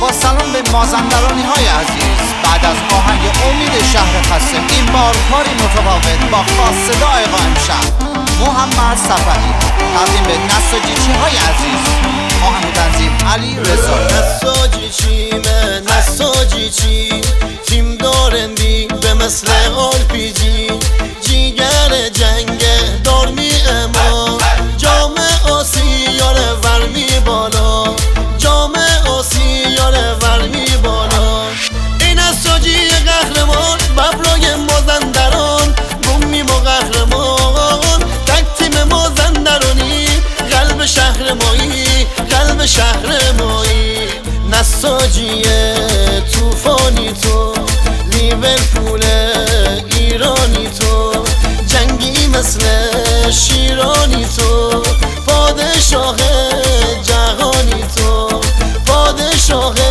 با سلام به مازندرانی های عزیز، بعد از آهنگ امید شهر خسته این بار کاری متفاوت با خاص صدای قائم شهر محمد صفحی تقدیم به نساجیچی های عزیز. آهنگ تنظیم علی رضا. نساجیچیمه نساجیچی تیم دارندی به مثل آلپیجی جیگر جنگ دار می اما جام آسیاره ورمی بالا جام آسیاره ورمی بالا. این نساجی قهرمان ببرای مازندران بومیم و قهرمان تک تیم مازندرانی قلب شهر مایی قلب شهر مایی. نساجی توفانی تو لیورپول ایرانی تو جنگی مثل شیرانی تو پادشاه جهانی تو پادشاه